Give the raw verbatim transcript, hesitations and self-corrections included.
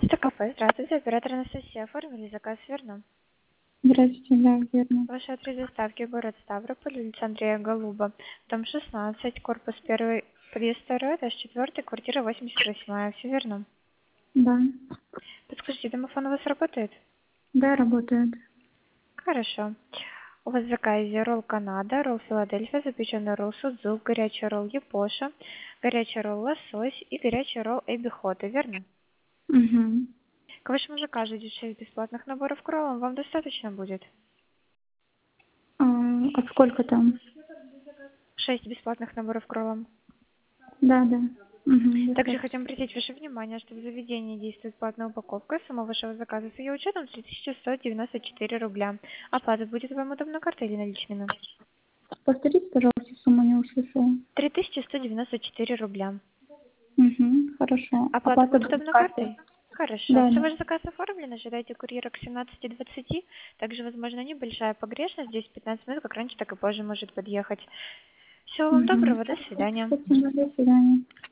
Кафе, здравствуйте, оператор Анастасия, оформили заказ, верно? Здравствуйте, да, верно. Ваш адрес доставки город Ставрополь, улица Андрея Голуба, дом шестнадцать, корпус первый, подъезд второй, этаж четвертый, квартира восемьдесят восемь, все верно? Да. Подскажите, домофон у вас работает? Да, работает. Хорошо. У вас в заказе ролл Канада, ролл Филадельфия, запеченный ролл Судзук, горячий ролл Япоша, горячий ролл Лосось и горячий ролл Эбби Хота, верно? Угу. К вашему заказу идет шесть бесплатных наборов к роллам, вам достаточно будет? А, а сколько там? Шесть бесплатных наборов к роллам. Да, да. Угу, Также достаточно. хотим обратить ваше внимание, что в заведении действует платная упаковка. Сумма вашего заказа с ее учетом три тысячи сто девяносто четыре рубля. Оплата будет вам удобно картой или наличными? Повторите, пожалуйста, сумму не услышала. три тысячи сто девяносто четыре рубля. Угу, хорошо. Оплата Оплата будет будет удобно картой? картой? Хорошо. Да, Все, да. ваш заказ оформлен. Ожидайте курьера к семнадцати двадцати. Также, возможно, небольшая погрешность. десять-пятнадцать минут, как раньше, так и позже может подъехать. Всего вам Угу. доброго. До свидания. Спасибо, до свидания.